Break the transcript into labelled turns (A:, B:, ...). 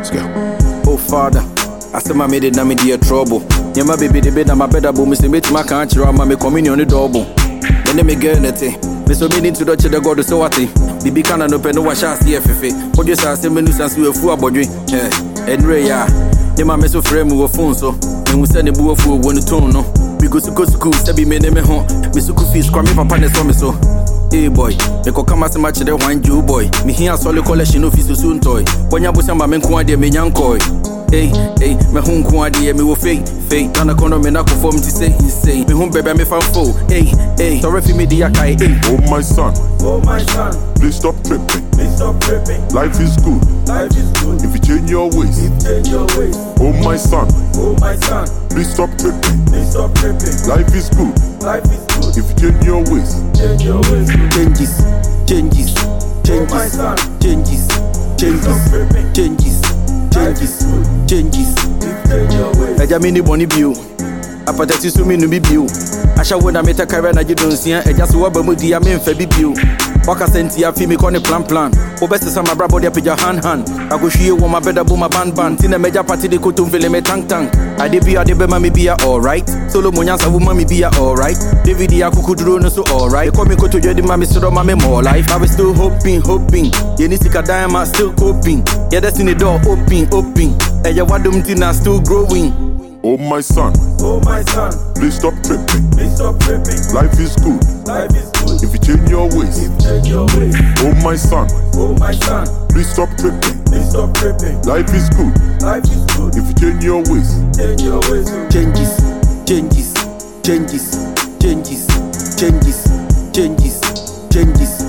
A: Let's go.
B: Oh Father, I say my made it na me dear trouble. Yeah, my baby the bed na my better boom. Say me to my country, my communion on the double. Then me get anything. Me so me into the God so what thing. Bibi kana no pe no wa sha see fefe. What you say me nuisance we fu abodwe. Enre ya. Ne ma me so frame wo phone so. Me hu say ne bu ofu wo no tone no. We go to school, say be me name ho. Me school fees kwa me papa ne so me so. Hey boy, me ko kama se match the one you boy. Me here solid collection of fees soon toy. Bonya bo samba me nko ade me nyankoi. Hey, me hun nko ade me wo fake. Nana kono me na conform to say. Me hun baby me fan fo. Hey, sorry for me dia kai.
C: Oh my son, please stop tripping. Life is good. If you change your ways. Oh my son, please stop tripping. Life is good. If you change your ways.
B: Changes. Eja mini boni biu. Apatati so me no bi biu. Asha wo na meta kare na jidonsia. Eja so wa ba mudi ya me mfa bi biu. Waka senti ya fi me ko ne plan. Obese sama bra body apija hand. I go hwie wo ma beda bo ma band. Tina meja party de kotum fele me tank. Ade be ma me be alright. Solo monyansa wo ma me be alright. David ya kukuduro no so alright. Call me ko to jodi ma me so ma me more life. I was still hoping. Ye ni sika diamond still coping. Yeah, that's in the door open. Eja wadum tina still growing.
C: Oh my son, please stop tripping. Life is good. If you change your ways. Oh my son, please stop tripping. Life is good. If you change your ways.
B: Changes.